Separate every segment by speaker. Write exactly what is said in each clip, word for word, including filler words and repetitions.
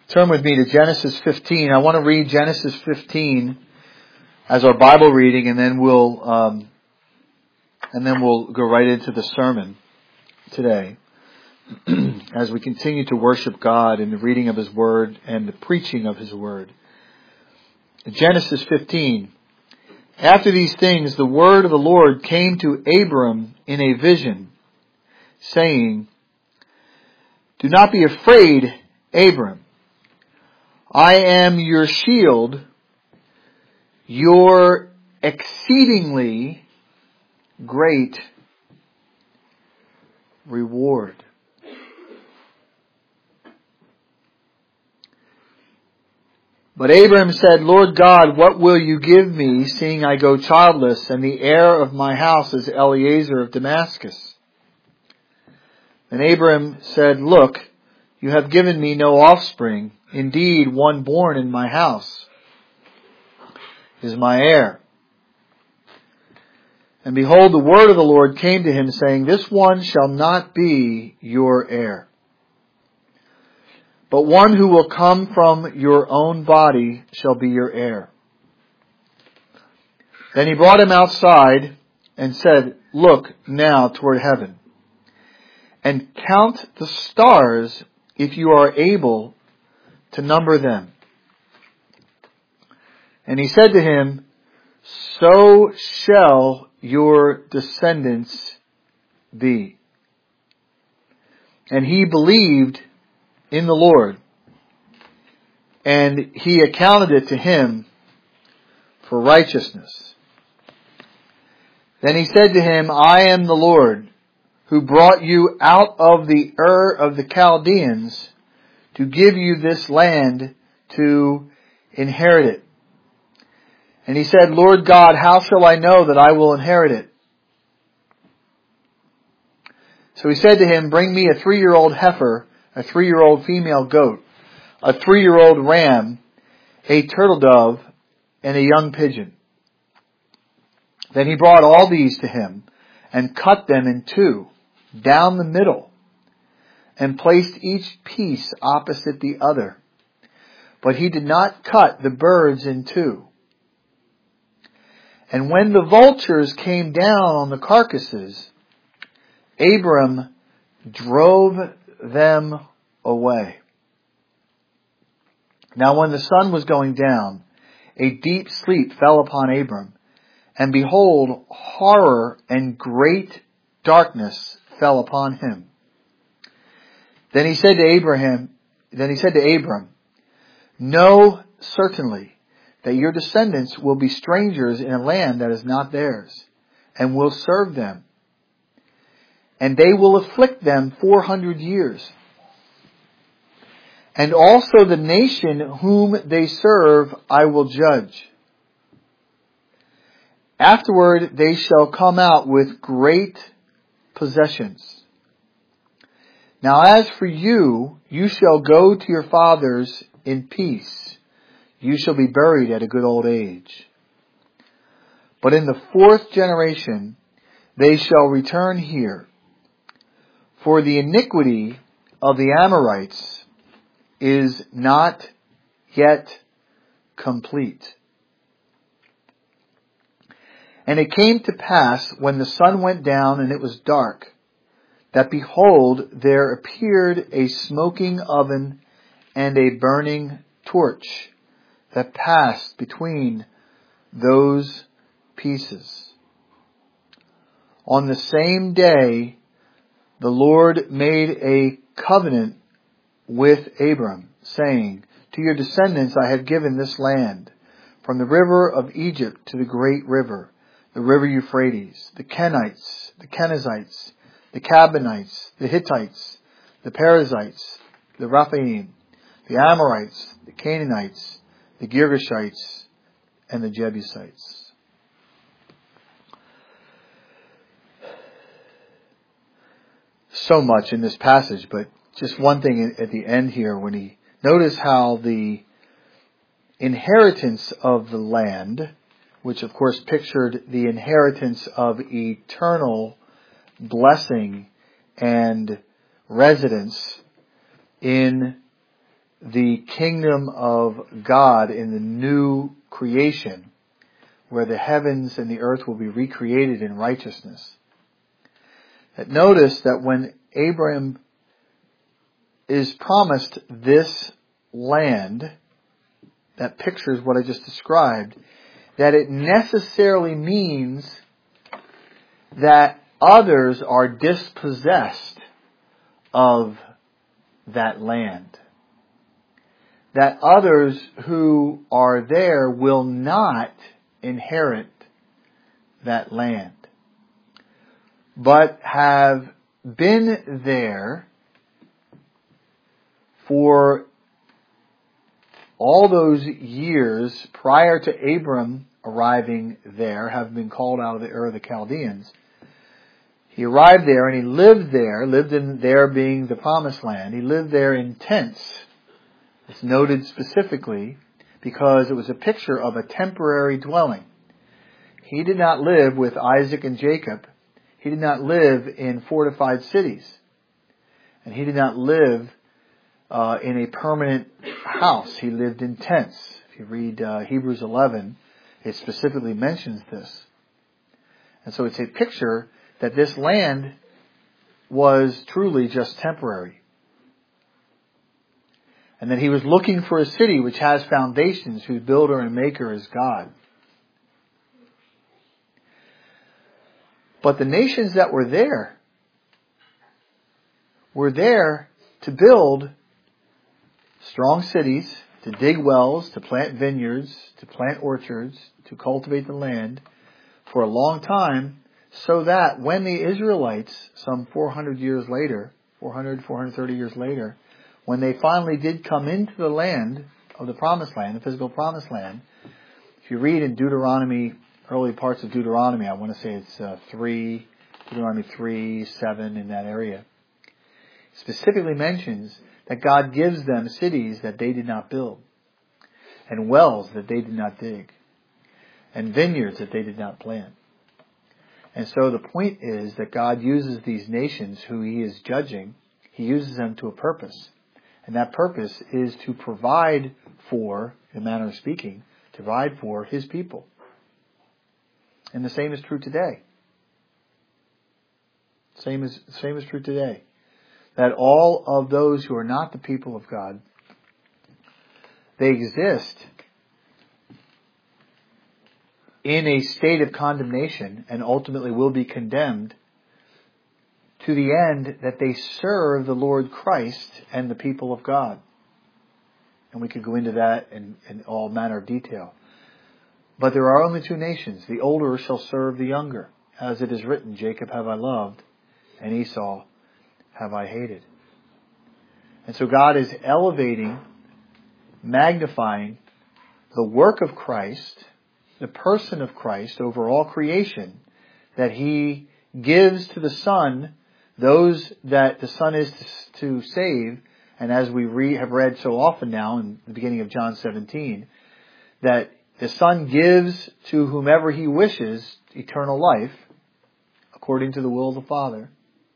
Speaker 1: Turn with me to Genesis fifteen. I want to read Genesis fifteen as our Bible reading, and then we'll um, and then we'll go right into the sermon today as we continue to worship God in the reading of His Word and the preaching of His Word. Genesis fifteen. After these things, the word of the Lord came to Abram in a vision, saying, "Do not be afraid, Abram. I am your shield, your exceedingly great reward." But Abram said, "Lord God, what will you give me, seeing I go childless, and the heir of my house is Eliezer of Damascus?" And Abram said, "Look, you have given me no offspring. Indeed, one born in my house is my heir." And behold, the word of the Lord came to him, saying, "This one shall not be your heir, but one who will come from your own body shall be your heir." Then he brought him outside and said, "Look now toward heaven, and count the stars if you are able to number them." And he said to him, "So shall your descendants be." And he believed in the Lord, and He accounted it to him for righteousness. Then he said to him, "I am the Lord, who brought you out of the Ur of the Chaldeans to give you this land to inherit it." And he said, "Lord God, how shall I know that I will inherit it?" So he said to him, "Bring me a three-year-old heifer, a three-year-old female goat, a three-year-old ram, a turtle dove, and a young pigeon." Then he brought all these to him and cut them in two, down the middle, and placed each piece opposite the other. But he did not cut the birds in two. And when the vultures came down on the carcasses, Abram drove them away. Now when the sun was going down, a deep sleep fell upon Abram, and behold, horror and great darkness fell upon him. Then he said to Abraham, then he said to Abram, "Know certainly that your descendants will be strangers in a land that is not theirs, and will serve them. And they will afflict them four hundred years. And also the nation whom they serve I will judge. Afterward they shall come out with great possessions. Now as for you, you shall go to your fathers in peace. You shall be buried at a good old age. But in the fourth generation they shall return here. For the iniquity of the Amorites is not yet complete." And it came to pass, when the sun went down and it was dark, that behold, there appeared a smoking oven and a burning torch that passed between those pieces. On the same day, the Lord made a covenant with Abram, saying, "To your descendants I have given this land, from the river of Egypt to the great river, the river Euphrates, the Kenites, the Kenizzites, the Cabanites, the Hittites, the Perizzites, the Rephaim, the Amorites, the Canaanites, the Girgashites, and the Jebusites." So much in this passage, but just one thing at the end here, when he notice how the inheritance of the land, which of course pictured the inheritance of eternal blessing and residence in the kingdom of God in the new creation, where the heavens and the earth will be recreated in righteousness. That notice that when Abraham is promised this land that pictures what I just described, that it necessarily means that others are dispossessed of that land. That others who are there will not inherit that land, but have been there for all those years prior to Abram arriving there, have been called out of the Ur of the Chaldeans. He arrived there and he lived there, lived in there being the promised land. He lived there in tents. It's noted specifically because it was a picture of a temporary dwelling. He did not live with Isaac and Jacob. He did not live in fortified cities. And he did not live uh, in a permanent house. He lived in tents. If you read uh, Hebrews eleven, it specifically mentions this. And so it's a picture that this land was truly just temporary. And that he was looking for a city which has foundations, whose builder and maker is God. But the nations that were there were there to build strong cities, to dig wells, to plant vineyards, to plant orchards, to cultivate the land for a long time, so that when the Israelites, some four hundred years later, four hundred, four hundred thirty years later, when they finally did come into the land of the promised land, the physical promised land, if you read in Deuteronomy, early parts of Deuteronomy, I want to say it's uh, three, Deuteronomy three, seven, in that area, specifically mentions that God gives them cities that they did not build, and wells that they did not dig, and vineyards that they did not plant. And so the point is that God uses these nations who He is judging, He uses them to a purpose. And that purpose is to provide for, in a manner of speaking, to provide for His people. And the same is true today. Same is, same is true today. That all of those who are not the people of God, they exist in a state of condemnation and ultimately will be condemned to the end that they serve the Lord Christ and the people of God. And we could go into that in, in all manner of detail. But there are only two nations. The older shall serve the younger. As it is written, Jacob have I loved, and Esau have I hated. And so God is elevating, magnifying the work of Christ, the person of Christ over all creation, that He gives to the Son those that the Son is to save. And as we re- have read so often now in the beginning of John seventeen, that the Son gives to whomever He wishes eternal life, according to the will of the Father.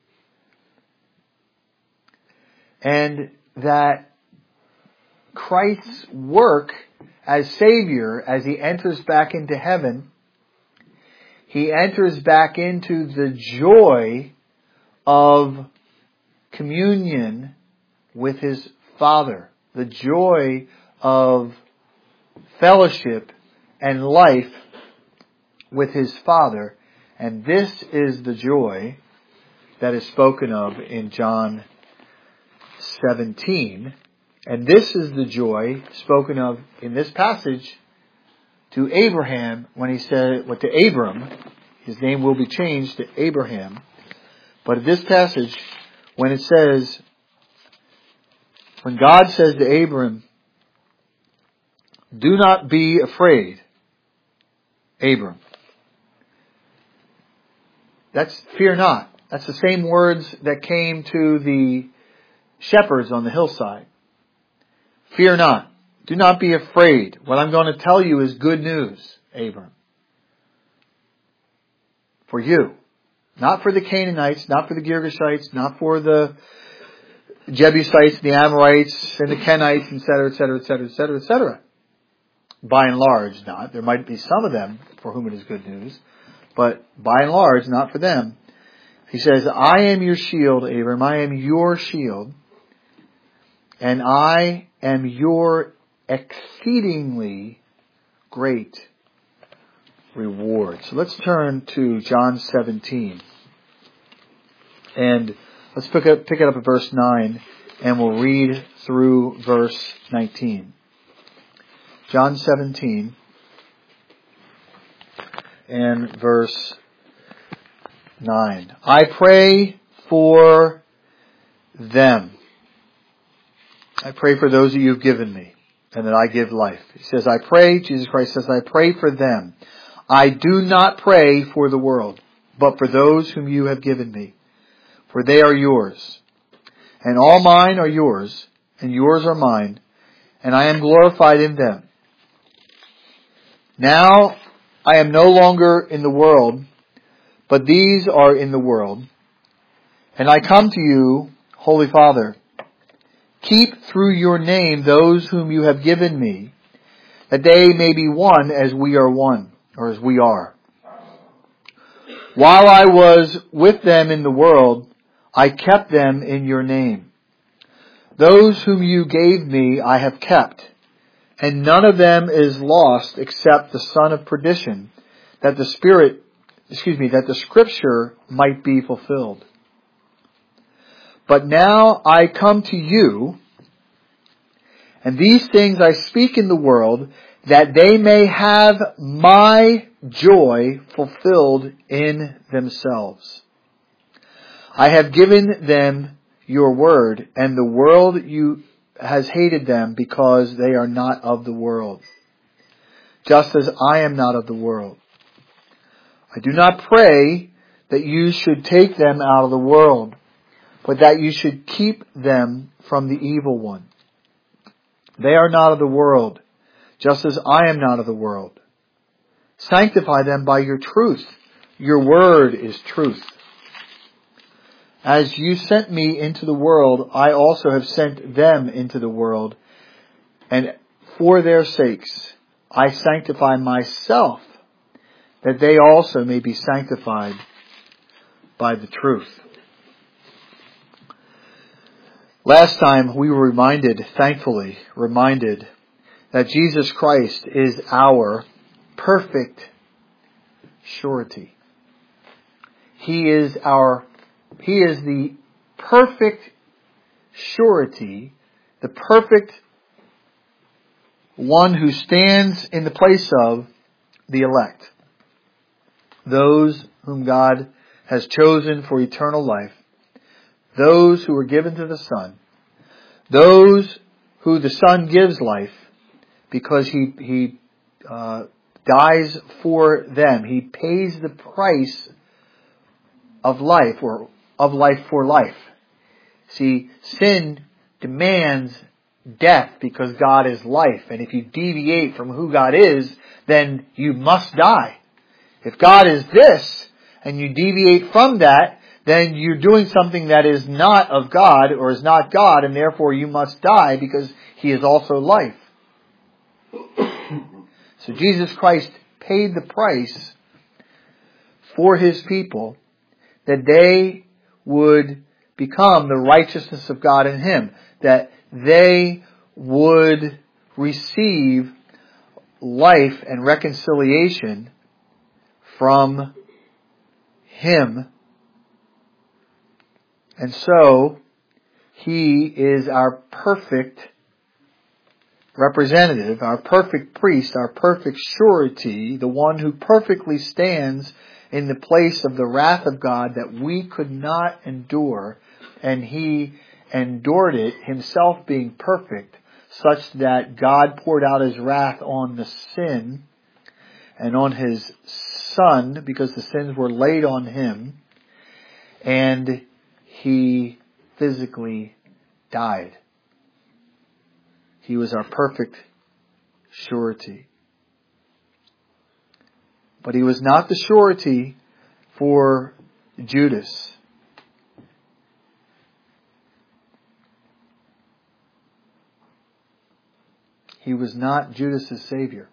Speaker 1: And that Christ's work as Savior, as He enters back into heaven, He enters back into the joy of communion with His Father, the joy of fellowship and life with His Father. And this is the joy that is spoken of in John seventeen. And this is the joy spoken of in this passage to Abraham when he said, well, to Abram, his name will be changed to Abraham. But in this passage, when it says, when God says to Abram, do not be afraid, Abram. That's fear not. That's the same words that came to the shepherds on the hillside. Fear not. Do not be afraid. What I'm going to tell you is good news, Abram. For you. Not for the Canaanites, not for the Girgashites, not for the the Jebusites, the Amorites, and the Kenites, et cetera, et cetera, et cetera, et cetera, et cetera. By and large, not. There might be some of them for whom it is good news, but by and large, not for them. He says, I am your shield, Abram. I am your shield, and I am your exceedingly great reward. So let's turn to John seventeen. And let's pick, up, pick it up at verse nine, and we'll read through verse nineteen. John seventeen and verse nine. I pray for them. I pray for those that you've given me, and that I give life. He says, I pray, Jesus Christ says, I pray for them. I do not pray for the world, but for those whom you have given me. For they are yours. And all mine are yours, and yours are mine, and I am glorified in them. Now I am no longer in the world, but these are in the world. And I come to you, Holy Father. Keep through your name those whom you have given me, that they may be one as we are one, or as we are. While I was with them in the world, I kept them in your name. Those whom you gave me I have kept, and none of them is lost except the son of perdition, that the Spirit, excuse me, that the Scripture might be fulfilled. But now I come to you, and these things I speak in the world, that they may have my joy fulfilled in themselves. I have given them your word, and the world you has hated them because they are not of the world, just as I am not of the world. I do not pray that you should take them out of the world, but that you should keep them from the evil one. They are not of the world, just as I am not of the world. Sanctify them by your truth. Your word is truth. As you sent me into the world, I also have sent them into the world, and for their sakes I sanctify myself, that they also may be sanctified by the truth. Last time we were reminded, thankfully reminded, that Jesus Christ is our perfect surety. He is our, He is the perfect surety, the perfect one who stands in the place of the elect. Those whom God has chosen for eternal life. Those who were given to the Son. Those who the Son gives life because He, he uh, dies for them. He pays the price of life, or of life for life. See, sin demands death because God is life. And if you deviate from who God is, then you must die. If God is this, and you deviate from that, then you're doing something that is not of God, or is not God, and therefore you must die because He is also life. So Jesus Christ paid the price for His people, that they would become the righteousness of God in Him, that they would receive life and reconciliation from Him. And so, He is our perfect representative, our perfect priest, our perfect surety, the one who perfectly stands in the place of the wrath of God that we could not endure, and He endured it, Himself being perfect, such that God poured out His wrath on the sin and on His Son, because the sins were laid on Him, and He physically died. He was our perfect surety. But He was not the surety for Judas. He was not Judas' Savior.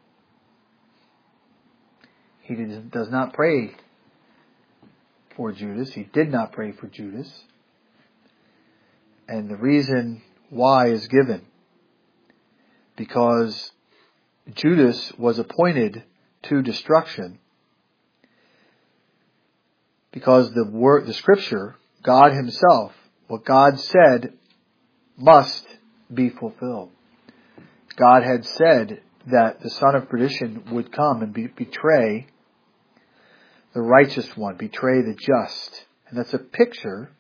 Speaker 1: He does not pray for Judas. He did not pray for Judas. And the reason why is given. Because Judas was appointed to destruction. Because the word, the scripture, God himself, what God said must be fulfilled. God had said that the son of perdition would come and be, betray the righteous one, betray the just. And that's a picture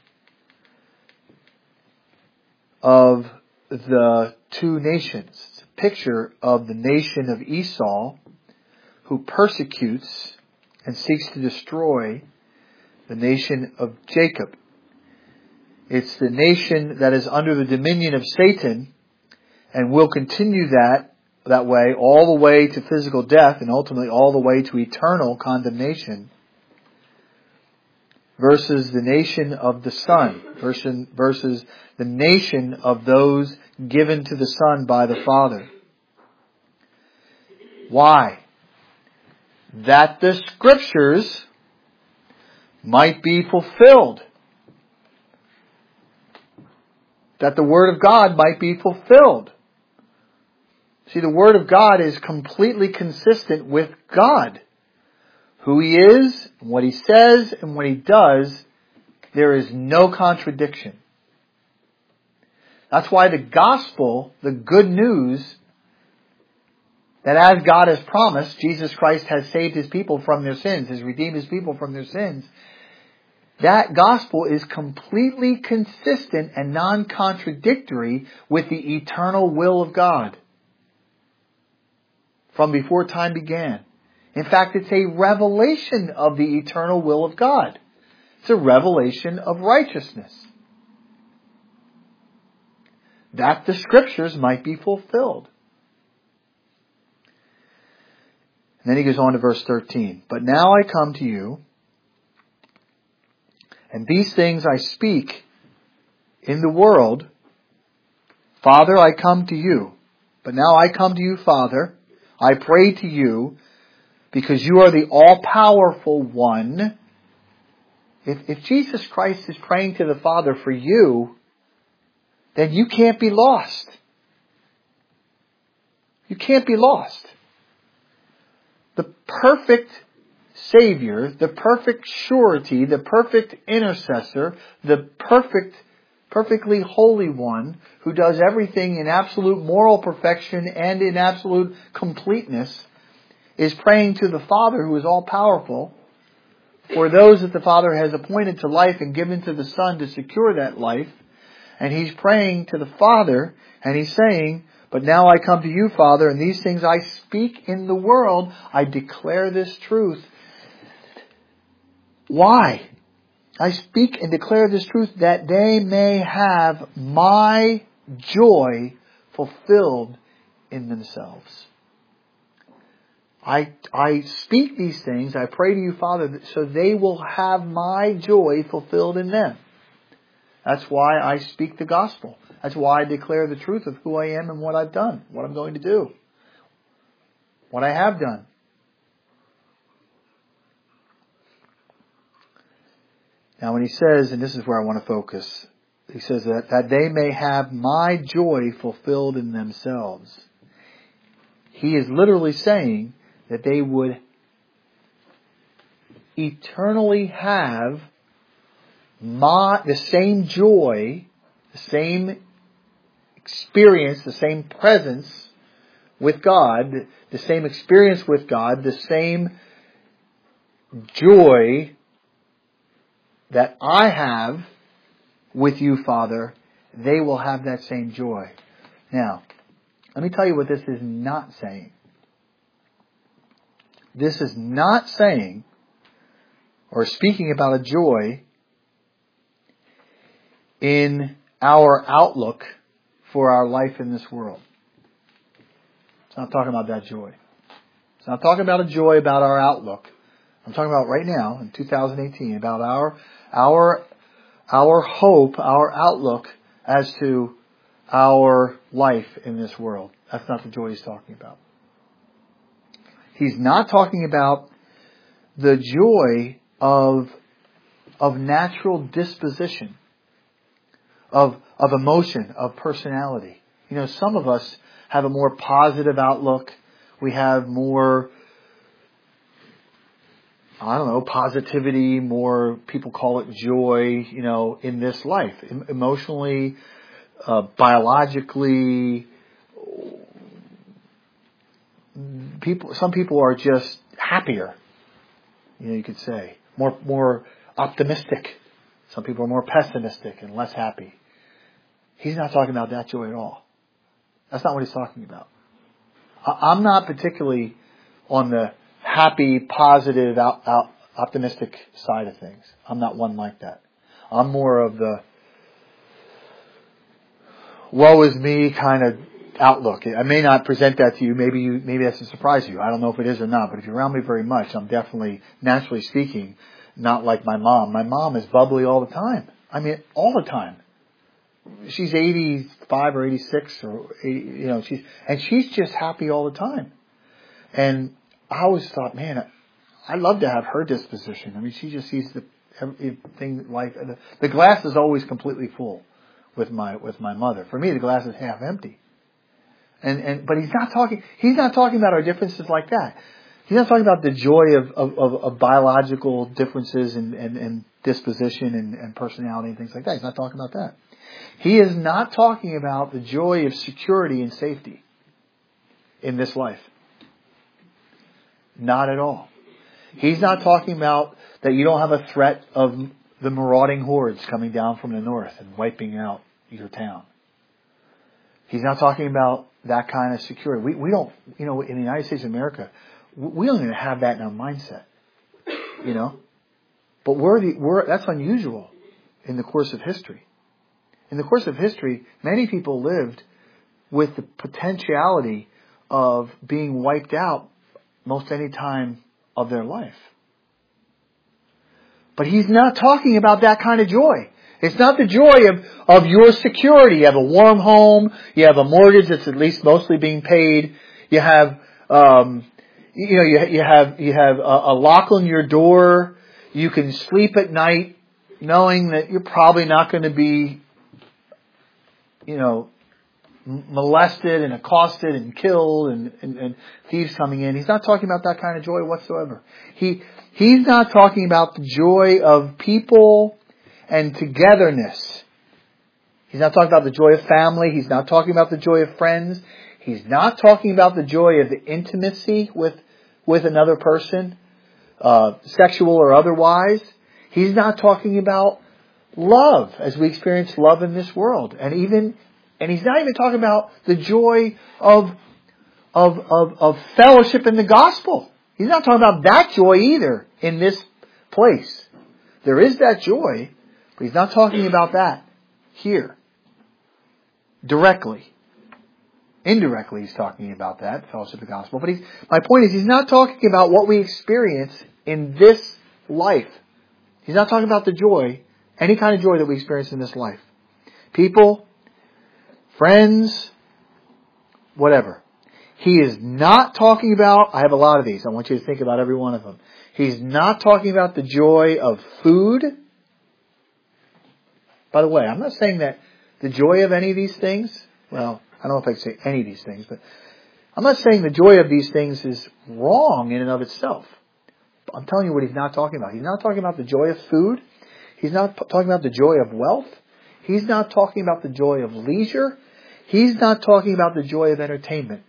Speaker 1: of the two nations. It's a picture of the nation of Esau, who persecutes and seeks to destroy the nation of Jacob. It's the nation that is under the dominion of Satan and will continue that that way all the way to physical death and ultimately all the way to eternal condemnation, versus the nation of the Son, versus, versus the nation of those given to the Son by the Father. Why? That the Scriptures might be fulfilled. That the Word of God might be fulfilled. See, the Word of God is completely consistent with God. Who He is, and what He says, and what He does, there is no contradiction. That's why the gospel, the good news, that as God has promised, Jesus Christ has saved His people from their sins, has redeemed His people from their sins. That gospel is completely consistent and non-contradictory with the eternal will of God from before time began. In fact, it's a revelation of the eternal will of God. It's a revelation of righteousness. That the Scriptures might be fulfilled. And then he goes on to verse thirteen. But now I come to you, and these things I speak in the world. Father, I come to you. But now I come to you, Father. I pray to you, because you are the all-powerful one. If, if Jesus Christ is praying to the Father for you, then you can't be lost. You can't be lost. The perfect Savior, the perfect surety, the perfect intercessor, the perfect, perfectly holy one, who does everything in absolute moral perfection and in absolute completeness, is praying to the Father, who is all-powerful, for those that the Father has appointed to life and given to the Son to secure that life. And He's praying to the Father, and He's saying, but now I come to you, Father, and these things I speak in the world. I declare this truth. Why? I speak and declare this truth that they may have my joy fulfilled in themselves. I, I speak these things, I pray to you, Father, so they will have my joy fulfilled in them. That's why I speak the gospel. That's why I declare the truth of who I am and what I've done, what I'm going to do, what I have done. Now when he says, and this is where I want to focus, he says that, that they may have my joy fulfilled in themselves. He is literally saying that they would eternally have my, the same joy, the same experience, the same presence with God, the same experience with God, the same joy that I have with you, Father, they will have that same joy. Now, let me tell you what this is not saying. This is not saying or speaking about a joy in our outlook for our life in this world. It's not talking about that joy. It's not talking about a joy about our outlook. I'm talking about right now in two thousand eighteen about our our our hope, our outlook as to our life in this world. That's not the joy he's talking about. He's not talking about the joy of, of natural disposition, of, of emotion, of personality. You know, some of us have a more positive outlook. We have more, I don't know, positivity, more, people call it joy, you know, in this life. Em- emotionally, uh, biologically, people, some people are just happier, you know, you could say. More, more optimistic. Some people are more pessimistic and less happy. He's not talking about that joy at all. That's not what he's talking about. I'm not particularly on the happy, positive, out, out, optimistic side of things. I'm not one like that. I'm more of the woe is me kind of outlook. I may not present that to you. Maybe you, maybe that's a surprise to you. I don't know if it is or not. But if you're around me very much, I'm definitely, naturally speaking, not like my mom. My mom is bubbly all the time. I mean, all the time. She's eighty-five or eighty-six or eighty, you know, she's, and she's just happy all the time. And I always thought, man, I'd love to have her disposition. I mean, she just sees the everything life. The, the glass is always completely full with my with my mother. For me, the glass is half empty. And and but he's not talking. He's not talking about our differences like that. He's not talking about the joy of of, of, of biological differences and, and, and disposition and, and personality and things like that. He's not talking about that. He is not talking about the joy of security and safety in this life. Not at all. He's not talking about that you don't have a threat of the marauding hordes coming down from the north and wiping out your town. He's not talking about that kind of security. We, we don't, you know, in the United States of America, we don't even have that in our mindset, you know. But we're the, we're, that's unusual in the course of history. In the course of history, many people lived with the potentiality of being wiped out most any time of their life. But he's not talking about that kind of joy. It's not the joy of, of your security. You have a warm home. You have a mortgage that's at least mostly being paid. You have, um, you know, you, you have, you have a, a lock on your door. You can sleep at night knowing that you're probably not going to be, you know, molested and accosted and killed and, and, and thieves coming in. He's not talking about that kind of joy whatsoever. He, he's not talking about the joy of people and togetherness. He's not talking about the joy of family. He's not talking about the joy of friends. He's not talking about the joy of the intimacy with, with another person, uh, sexual or otherwise. He's not talking about love as we experience love in this world. And even, and he's not even talking about the joy of, of, of, of fellowship in the gospel. He's not talking about that joy either in this place. There is that joy, but he's not talking about that here. Directly. Indirectly he's talking about that, fellowship of the gospel. But he's, my point is he's not talking about what we experience in this life. He's not talking about the joy, any kind of joy that we experience in this life. People, friends, whatever. He is not talking about, I have a lot of these, I want you to think about every one of them. He's not talking about the joy of food. By the way, I'm not saying that the joy of any of these things, well, I don't know if I can say any of these things, but I'm not saying the joy of these things is wrong in and of itself. I'm telling you what he's not talking about. He's not talking about the joy of food. He's not talking about the joy of wealth. He's not talking about the joy of leisure. He's not talking about the joy of entertainment.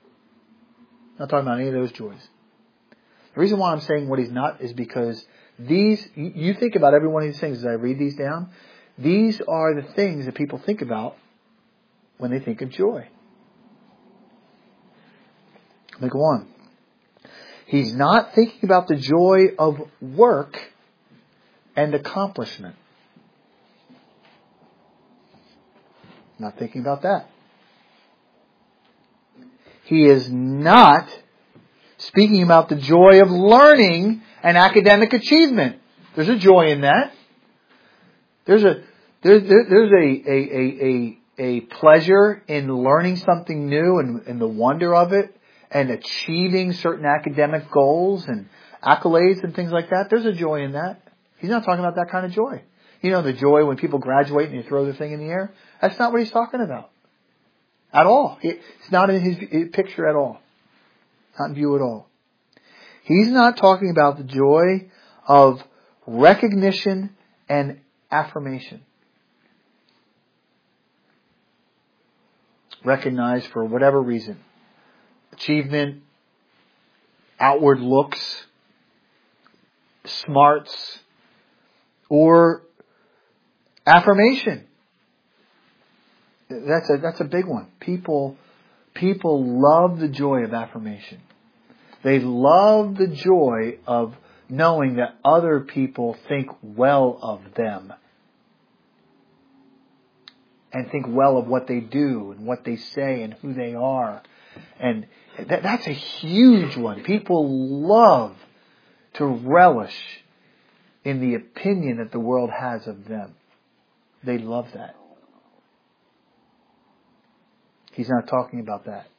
Speaker 1: Not talking about any of those joys. The reason why I'm saying what he's not is because these, you think about every one of these things as I read these down, these are the things that people think about when they think of joy. Let me go on. He's not thinking about the joy of work and accomplishment. Not thinking about that. He is not speaking about the joy of learning and academic achievement. There's a joy in that. There's a there's there, there's a a, a a pleasure in learning something new and, and the wonder of it and achieving certain academic goals and accolades and things like that. There's a joy in that. He's not talking about that kind of joy. You know, the joy when people graduate and you throw the thing in the air. That's not what he's talking about. At all. It's not in his picture at all. Not in view at all. He's not talking about the joy of recognition and affirmation. Recognized for whatever reason. Achievement, outward looks, smarts, or affirmation. That's a that's a big one. People people love the joy of affirmation. They love the joy of knowing that other people think well of them. And think well of what they do and what they say and who they are. And that, that's a huge one. People love to relish in the opinion that the world has of them. They love that. He's not talking about that.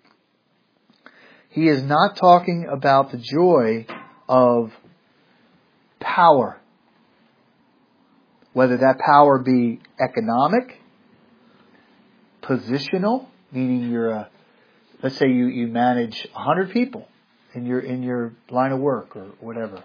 Speaker 1: He is not talking about the joy of power. Whether that power be economic, positional, meaning you're a, let's say you, you manage a hundred people in your in your line of work or whatever.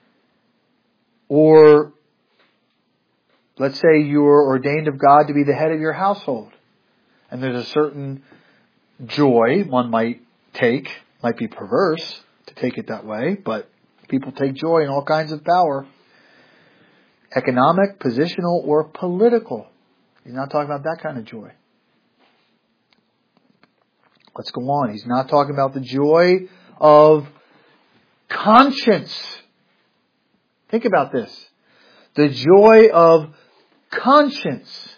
Speaker 1: Or let's say you're ordained of God to be the head of your household. And there's a certain joy one might take, might be perverse to take it that way, but people take joy in all kinds of power. Economic, positional, or political. He's not talking about that kind of joy. Let's go on. He's not talking about the joy of conscience. Think about this. The joy of conscience.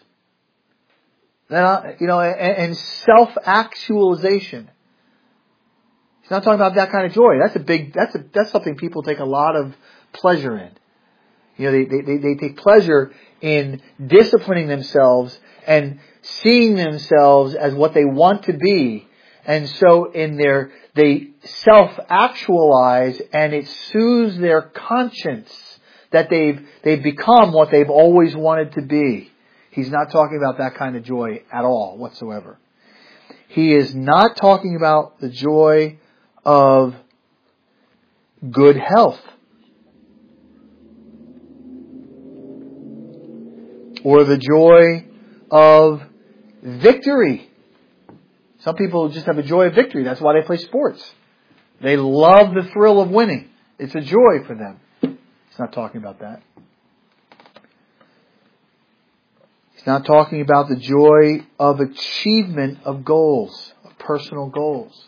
Speaker 1: You know, and self-actualization. He's not talking about that kind of joy. That's a big, that's a, that's something people take a lot of pleasure in. You know, they, they, they take pleasure in disciplining themselves and seeing themselves as what they want to be. And so in their, they self-actualize and it soothes their conscience that they've, they've become what they've always wanted to be. He's not talking about that kind of joy at all whatsoever. He is not talking about the joy of good health. Or the joy of victory. Some people just have a joy of victory. That's why they play sports. They love the thrill of winning. It's a joy for them. He's not talking about that. He's not talking about the joy of achievement of goals, of personal goals.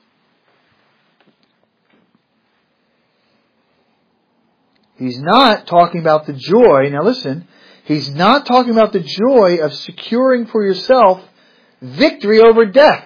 Speaker 1: He's not talking about the joy, now listen, he's not talking about the joy of securing for yourself victory over death.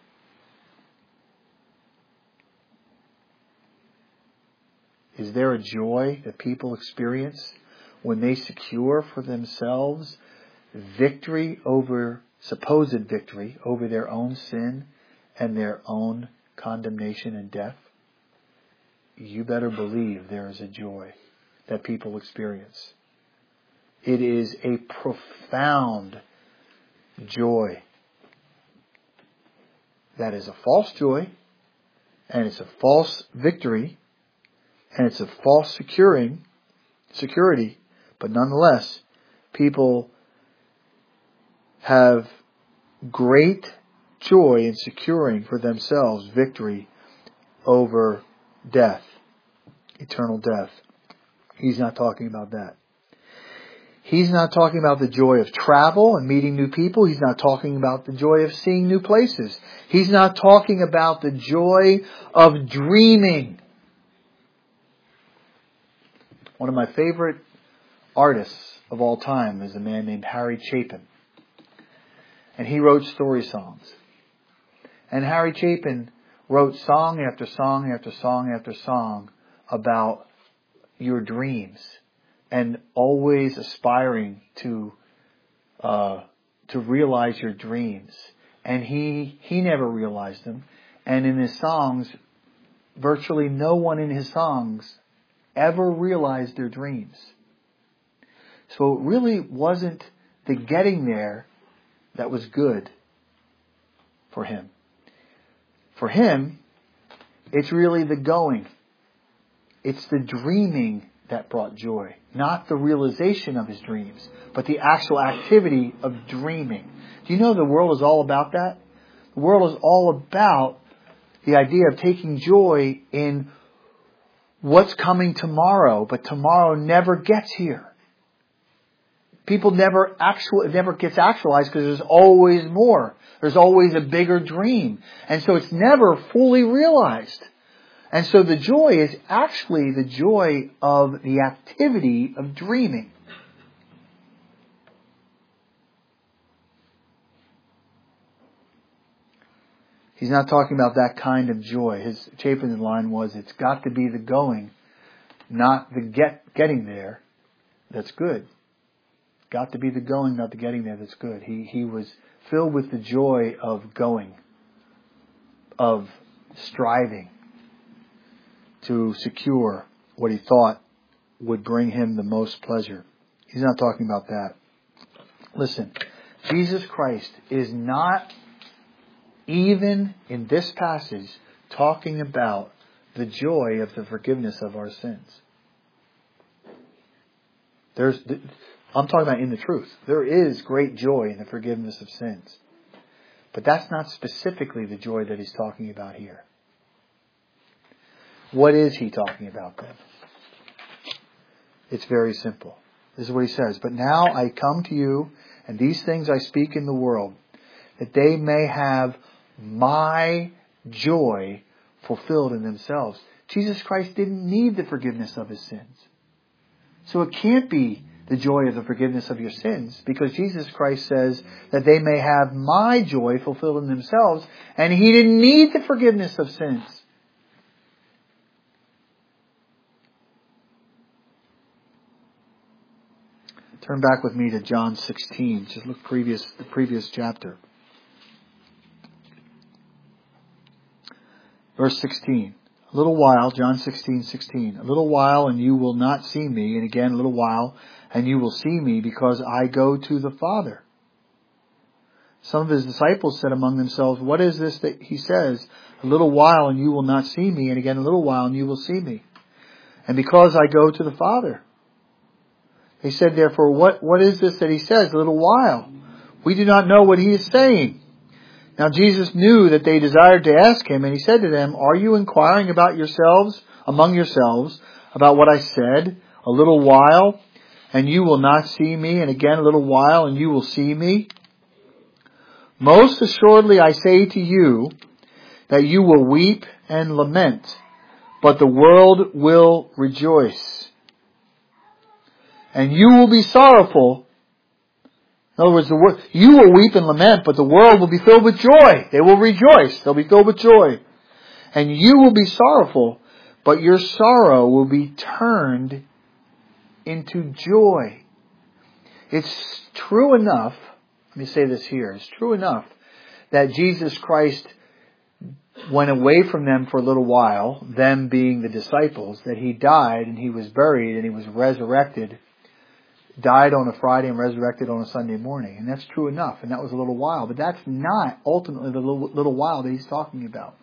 Speaker 1: Is there a joy that people experience when they secure for themselves victory over, supposed victory over their own sin and their own condemnation and death? You better believe there is a joy that people experience. It is a profound joy. That is a false joy, and it's a false victory, and it's a false securing, security, but nonetheless, people have great joy in securing for themselves victory over death, eternal death. He's not talking about that. He's not talking about the joy of travel and meeting new people. He's not talking about the joy of seeing new places. He's not talking about the joy of dreaming. One of my favorite artists of all time is a man named Harry Chapin. And he wrote story songs. And Harry Chapin wrote song after song after song after song about your dreams and always aspiring to uh, to realize your dreams. And he, he never realized them. And in his songs, virtually no one in his songs ever realized their dreams. So it really wasn't the getting there that was good for him. For him, it's really the going. It's the dreaming that brought joy. Not the realization of his dreams, but the actual activity of dreaming. Do you know the world is all about that? The world is all about the idea of taking joy in what's coming tomorrow, but tomorrow never gets here. People never actual, it never gets actualized because there's always more. There's always a bigger dream. And so it's never fully realized. And so the joy is actually the joy of the activity of dreaming. He's not talking about that kind of joy. His Chapin line was, it's got to be the going, not the get getting there that's good. Got to be the going, not the getting there that's good. He he was filled with the joy of going, of striving to secure what he thought would bring him the most pleasure. He's not talking about that. Listen, Jesus Christ is not even in this passage talking about the joy of the forgiveness of our sins. There's, I'm talking about in the truth. There is great joy in the forgiveness of sins. But that's not specifically the joy that he's talking about here. What is he talking about then? It's very simple. This is what he says. But now I come to you, and these things I speak in the world, that they may have my joy fulfilled in themselves. Jesus Christ didn't need the forgiveness of his sins. So it can't be the joy of the forgiveness of your sins, because Jesus Christ says that they may have my joy fulfilled in themselves, and he didn't need the forgiveness of sins. Turn back with me to John sixteen. Just look previous the previous chapter. Verse sixteen. A little while, John sixteen, sixteen. A little while and you will not see me. And again, a little while and you will see me, because I go to the Father. Some of his disciples said among themselves, what is this that he says? A little while and you will not see me. And again, a little while and you will see me. And because I go to the Father. They said, therefore, what, what is this that he says? A little while. We do not know what he is saying. Now Jesus knew that they desired to ask him, and he said to them, are you inquiring about yourselves, among yourselves, about what I said? A little while, and you will not see me, and again a little while, and you will see me. Most assuredly I say to you, that you will weep and lament, but the world will rejoice. And you will be sorrowful. In other words, the wor- you will weep and lament, but the world will be filled with joy. They will rejoice. They'll be filled with joy. And you will be sorrowful, but your sorrow will be turned into joy. It's true enough, let me say this here, it's true enough that Jesus Christ went away from them for a little while, them being the disciples, that he died and he was buried and he was resurrected. Died on a Friday and resurrected on a Sunday morning. And that's true enough. And that was a little while. But that's not ultimately the little, little while that he's talking about.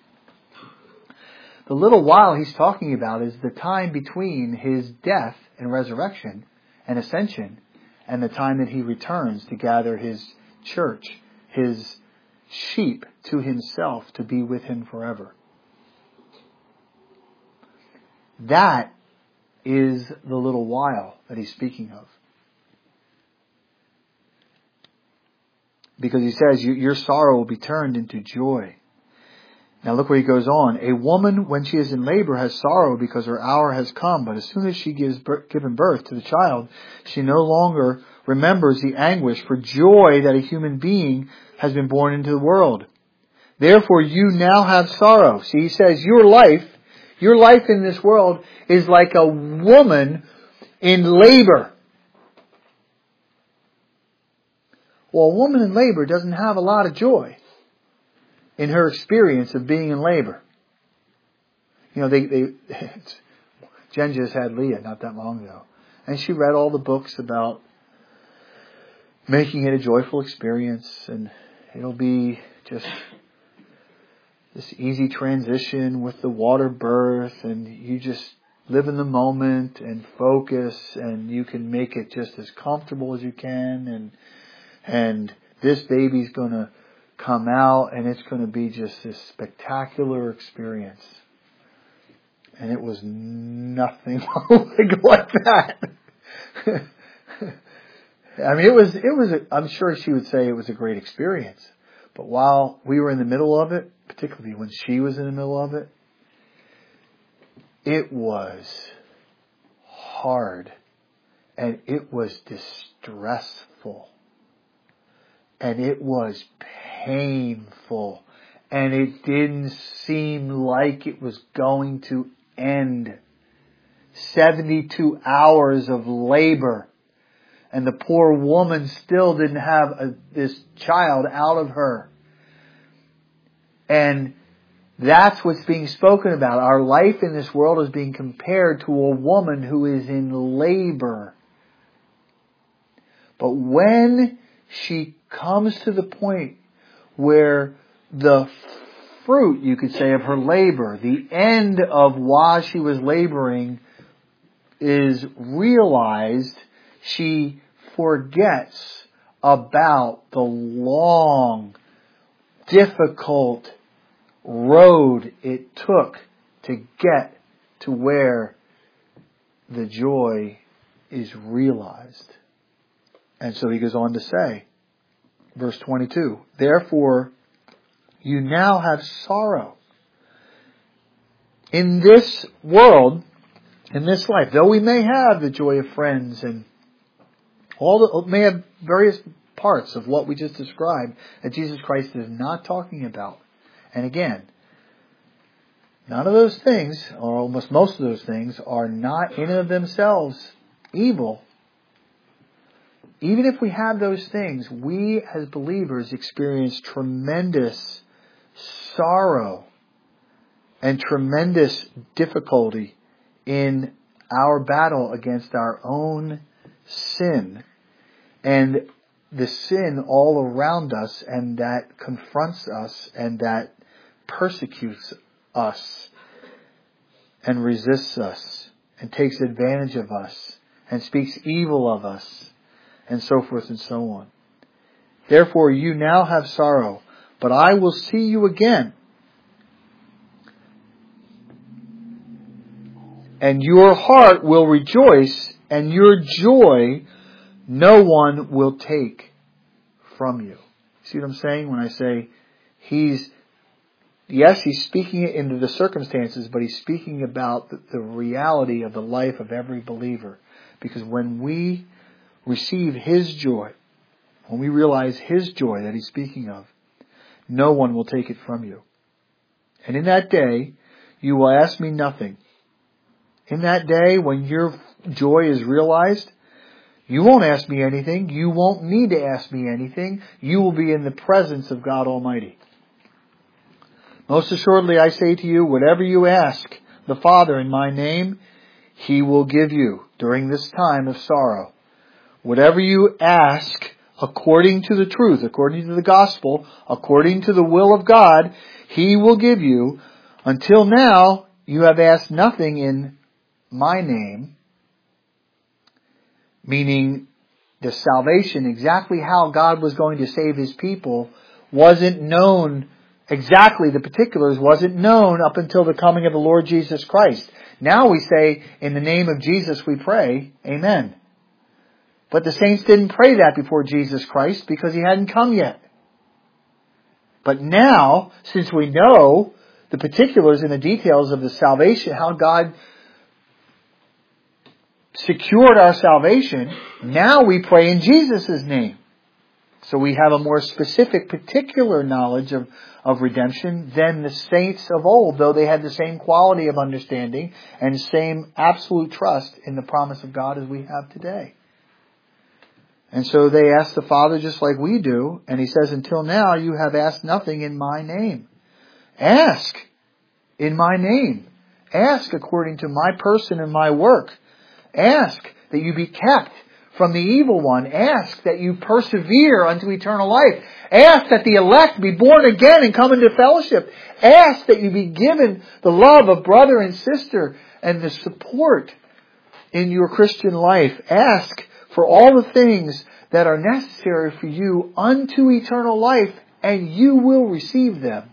Speaker 1: The little while he's talking about is the time between his death and resurrection and ascension and the time that he returns to gather his church, his sheep to himself, to be with him forever. That is the little while that he's speaking of. Because he says, your sorrow will be turned into joy. Now look where he goes on. A woman, when she is in labor, has sorrow because her hour has come. But as soon as she gives birth, given birth to the child, she no longer remembers the anguish for joy that a human being has been born into the world. Therefore you now have sorrow. See, he says, your life Your life in this world is like a woman in labor. Well, a woman in labor doesn't have a lot of joy in her experience of being in labor. You know, they, they Jen just had Leah not that long ago. And she read all the books about making it a joyful experience, and it'll be just this easy transition with the water birth, and you just live in the moment and focus, and you can make it just as comfortable as you can, and and this baby's going to come out, and it's going to be just this spectacular experience. And it was nothing like that. I mean, it was, it was, a, I'm sure she would say it was a great experience. But while we were in the middle of it, particularly when she was in the middle of it, it was hard. And it was distressful. And it was painful. And it didn't seem like it was going to end. seventy-two hours of labor. And the poor woman still didn't have a, this child out of her. And that's what's being spoken about. Our life in this world is being compared to a woman who is in labor. But when she comes to the point where the fruit, you could say, of her labor, the end of why she was laboring, is realized, she forgets about the long, difficult road it took to get to where the joy is realized. And so he goes on to say, verse twenty-two, therefore you now have sorrow in this world, in this life. Though we may have the joy of friends and all the, may have various parts of what we just described that Jesus Christ is not talking about. And again, none of those things, or almost most of those things, are not in and of themselves evil. Even if we have those things, we as believers experience tremendous sorrow and tremendous difficulty in our battle against our own sin and the sin all around us, and that confronts us and that persecutes us and resists us and takes advantage of us and speaks evil of us and so forth and so on. Therefore you now have sorrow, but I will see you again, and your heart will rejoice, and your joy no one will take from you. See what I'm saying when I say he's, yes, he's speaking it into the circumstances, but he's speaking about the, the reality of the life of every believer. Because when we receive his joy, when we realize his joy that he's speaking of, no one will take it from you. And in that day, you will ask me nothing. In that day, when your joy is realized, you won't ask me anything. You won't need to ask me anything. You will be in the presence of God Almighty. Most assuredly, I say to you, whatever you ask the Father in my name, he will give you during this time of sorrow. Whatever you ask according to the truth, according to the gospel, according to the will of God, he will give you. Until now, you have asked nothing in my name, meaning the salvation, exactly how God was going to save his people, wasn't known, exactly the particulars wasn't known up until the coming of the Lord Jesus Christ. Now we say, in the name of Jesus we pray, amen. But the saints didn't pray that before Jesus Christ because he hadn't come yet. But now, since we know the particulars and the details of the salvation, how God secured our salvation, now we pray in Jesus' name. So we have a more specific, particular knowledge of, of redemption than the saints of old, though they had the same quality of understanding and same absolute trust in the promise of God as we have today. And so they ask the Father just like we do. And He says, until now you have asked nothing in my name. Ask in my name. Ask according to my person and my work. Ask that you be kept from the evil one. Ask that you persevere unto eternal life. Ask that the elect be born again and come into fellowship. Ask that you be given the love of brother and sister and the support in your Christian life. Ask for all the things that are necessary for you unto eternal life, and you will receive them.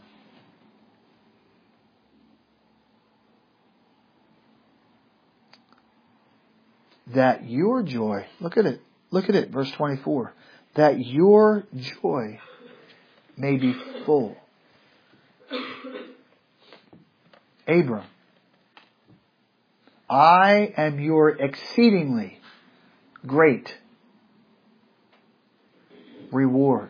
Speaker 1: That your joy, look at it, look at it, verse twenty-four, that your joy may be full. Abram, I am your exceedingly great reward.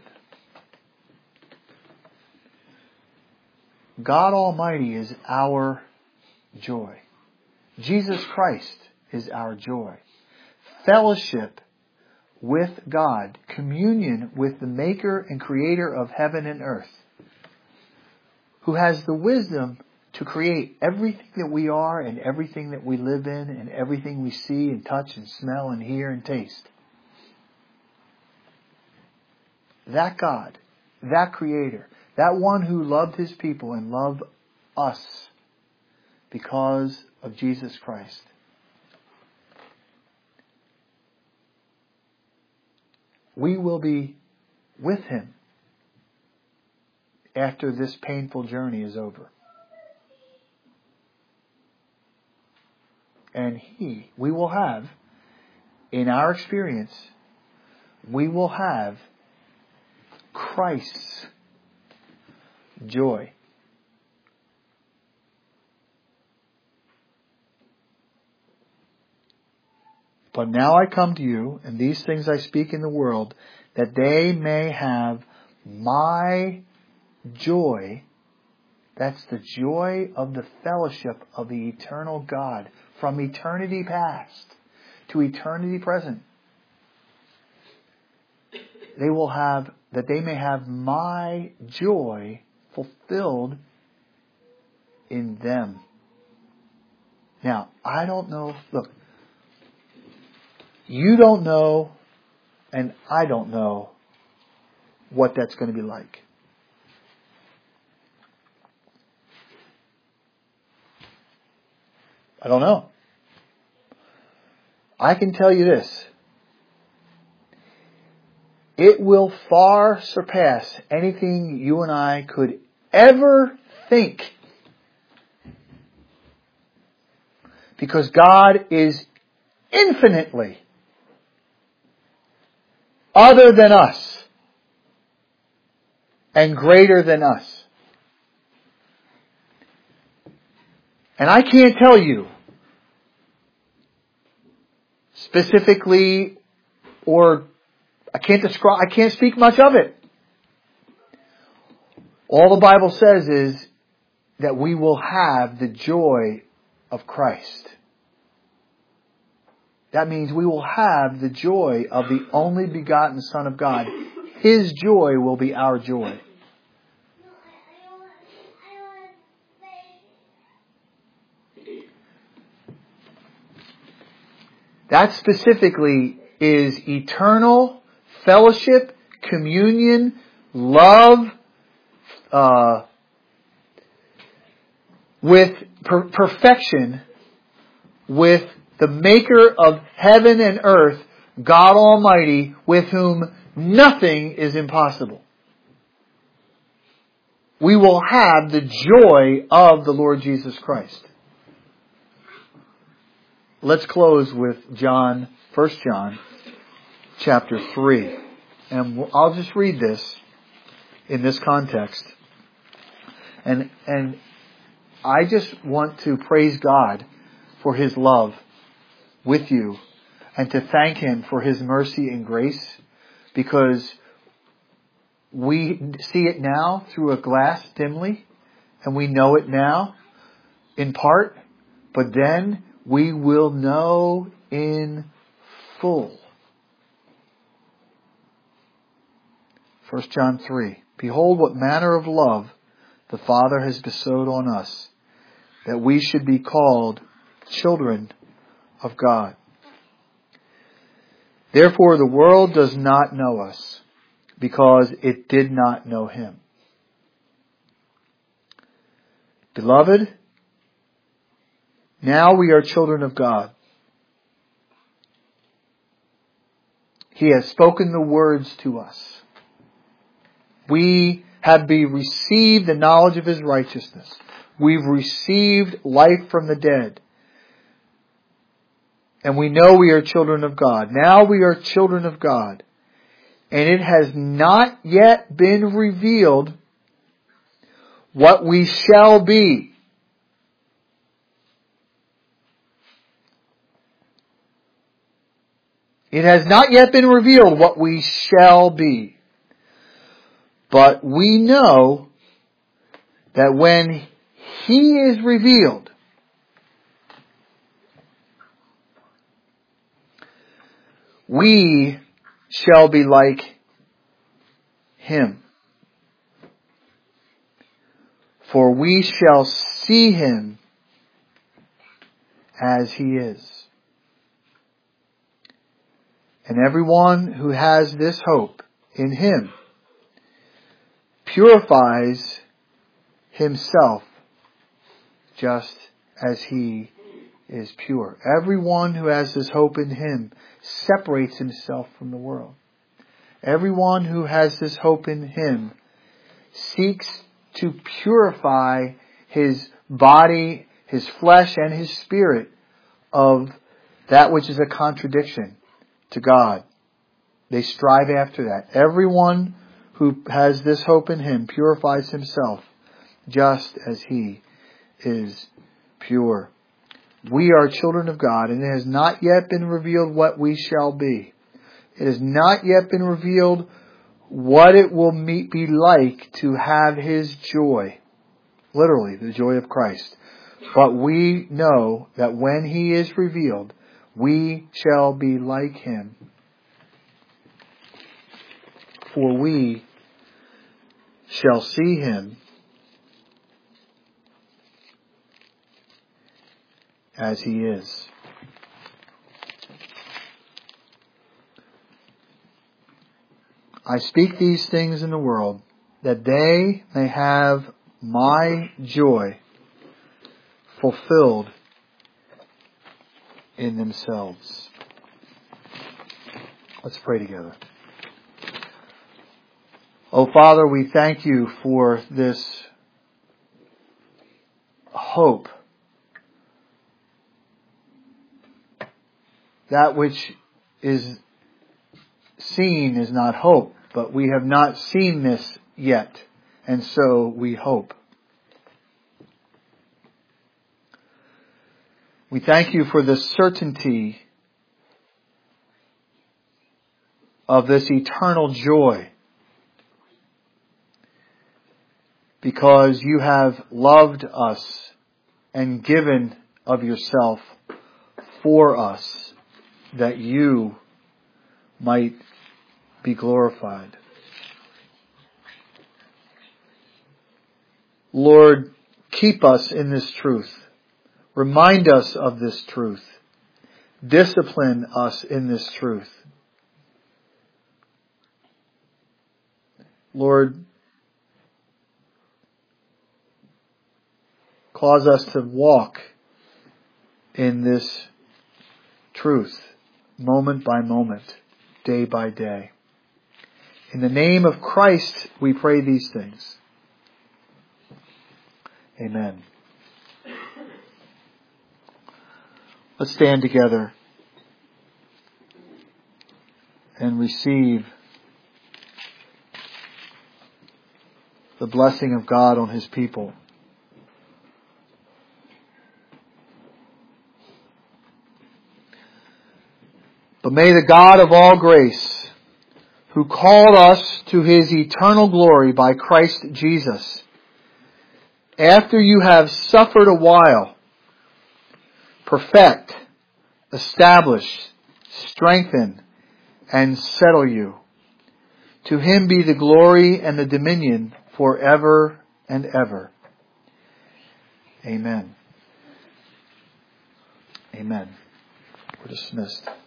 Speaker 1: God Almighty is our joy. Jesus Christ is our joy. Fellowship with God, communion with the Maker and Creator of heaven and earth, who has the wisdom to create everything that we are and everything that we live in and everything we see and touch and smell and hear and taste. That God, that Creator, that one who loved His people and loved us because of Jesus Christ. We will be with Him after this painful journey is over. And He, we will have, in our experience, we will have Christ's joy. But now I come to you, and these things I speak in the world, that they may have my joy. That's the joy of the fellowship of the eternal God, from eternity past to eternity present. They will have, that they may have my joy fulfilled in them. Now, I don't know, look, you don't know, and I don't know what that's going to be like. I don't know. I can tell you this. It will far surpass anything you and I could ever think. Because God is infinitely other than us and greater than us. And I can't tell you specifically, or I can't describe, I can't speak much of it. All the Bible says is that we will have the joy of Christ. That means we will have the joy of the only begotten Son of God. His joy will be our joy. That specifically is eternal fellowship, communion, love, uh, with per- perfection, with the Maker of heaven and earth, God Almighty, with whom nothing is impossible. We will have the joy of the Lord Jesus Christ. Let's close with John, First John, chapter three. And I'll just read this in this context. And, and I just want to praise God for His love with you, and to thank Him for His mercy and grace, because we see it now through a glass dimly, and we know it now in part, but then we will know in full First John three. Behold what manner of love the Father has bestowed on us, that we should be called children of God. Therefore the world does not know us, because it did not know Him. Beloved, now we are children of God. He has spoken the words to us. We have be received the knowledge of His righteousness. We've received life from the dead. And we know we are children of God. Now we are children of God. And it has not yet been revealed what we shall be. It has not yet been revealed what we shall be. But we know that when He is revealed, we shall be like Him. For we shall see Him as He is. And everyone who has this hope in Him purifies himself just as He is pure. Everyone who has this hope in Him separates himself from the world. Everyone who has this hope in Him seeks to purify his body, his flesh, and his spirit of that which is a contradiction to God. They strive after that. Everyone who has this hope in Him purifies himself just as He is pure. We are children of God, and it has not yet been revealed what we shall be. It has not yet been revealed what it will be like to have His joy. Literally, the joy of Christ. But we know that when He is revealed, we shall be like Him. For we shall see Him as He is. I speak these things in the world, that they may have my joy fulfilled in themselves. Let's pray together. Oh, Father, we thank You for this hope. That which is seen is not hope, but we have not seen this yet, and so we hope. We thank You for the certainty of this eternal joy, because You have loved us and given of Yourself for us, that You might be glorified. Lord, keep us in this truth. Remind us of this truth. Discipline us in this truth. Lord, cause us to walk in this truth, moment by moment, day by day. In the name of Christ, we pray these things. Amen. Let's stand together and receive the blessing of God on His people. But may the God of all grace, who called us to His eternal glory by Christ Jesus, after you have suffered a while, perfect, establish, strengthen, and settle you. To Him be the glory and the dominion forever and ever. Amen. Amen. We're dismissed.